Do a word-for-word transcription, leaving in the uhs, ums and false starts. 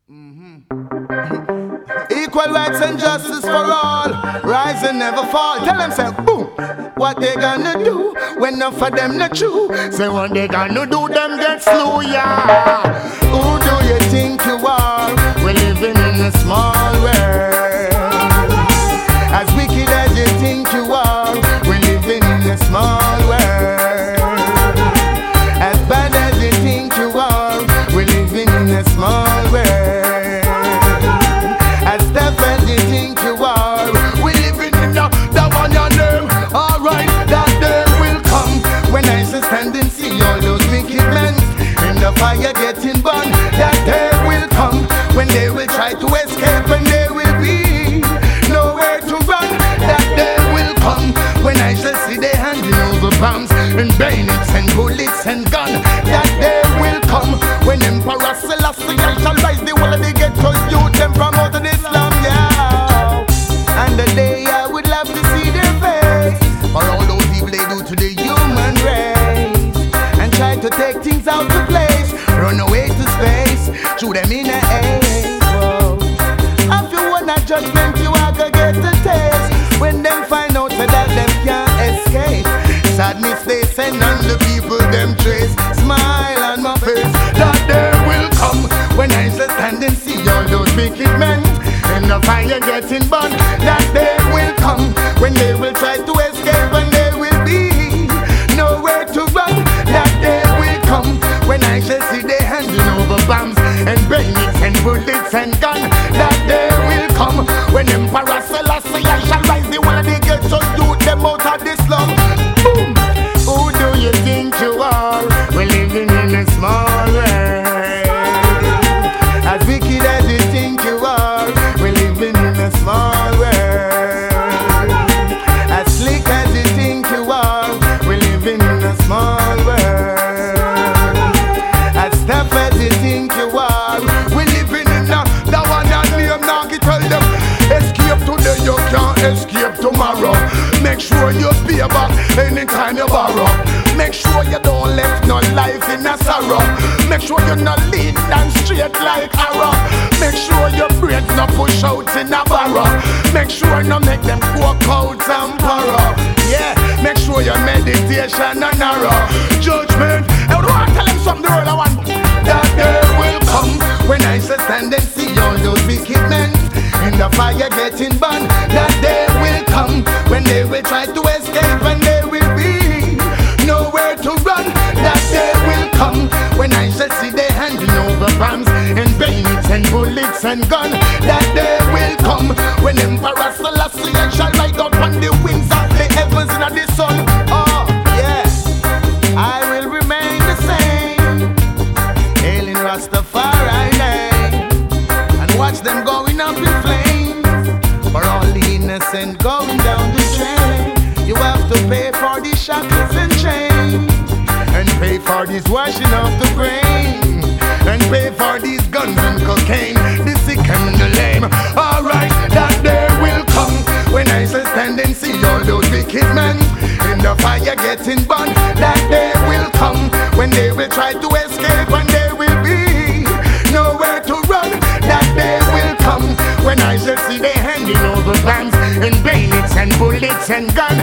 Mm-hmm. Equal rights and justice for all. Rise and never fall. Tell them, say, boom. What they gonna do when enough of them not true? Say what they gonna do, them get slew, yeah. Who do you think you are? We're living in a small world. As wicked as you think you are, we're living in a small world. As bad as you think you are, we're living in a small world. As tough as you think you are, we're living in the, the one you know. Alright, that day will come when I shall stand and see all those wicked men in the fire getting burned. That day will come when they will try to escape and there will be nowhere to run. That day will come when I shall see they handing over bombs and bayonets and bullets and guns. That day will come when Emperor Selassie shall rise the whole of the ghetto youth them from out of Islam, yeah. And the day I would love to see their face for all those evil they do to the human race and try to take things out of place, run away to space, shoot them in the air. Whoa. If you want a judgment, you are gonna get a taste when them find out that them can't escape. Sadness they send on the people them trace. Smile on my face. That day will come when I shall stand and see all those wicked men in the fire getting burned. That day will come when they will try to escape and there will be nowhere to run. That day will come when I shall see they handing over bombs and bayonets and bullets and guns. That day will come when Emperor Selassie shall rise the whole of the ghetto youth them out of the slum. Boom! Who do you think you are? We're living in a small world. As wicked as you think you are, we're living in a small world. As slick as you think you are, we're living in a small world. As tough as you think you are, we're living in a, the one that name now can tell them. Escape today, you can't escape tomorrow. Make sure you pay back anytime you borrow. Make sure you don't let no life in a sorrow. Make sure you not lead down straight like arrow. Make sure your brains not push out in a barrow. Make sure you make them walk out and borrow. Yeah, make sure your meditation and narrow. Judgment, I would want to tell them something the world I want. That day will come when I shall stand and see all those wicked men in the fire getting burned. That day will come when they will try to escape and there will be nowhere to run. That day will come when I shall see they handing over bombs and bayonets and bullets and guns. That day will come when Emperor Selassie shall ride up on the wings of the heavens and the sun. Oh, yeah, I will remain the same, hailing Rastafari name, and watch them going up in flames. For all the innocent going down the drain, you have to pay for these shackles and chains, and pay for this washing of the brain, and pay for these guns and cocaine, the sick and the lame. Alright, that day will come when I shall stand and see all those wicked men in the fire getting burned. That day will come when they will try to escape and there will be nowhere to run. That day will come when I shall see they handing over bombs and bayonets and bullets and guns.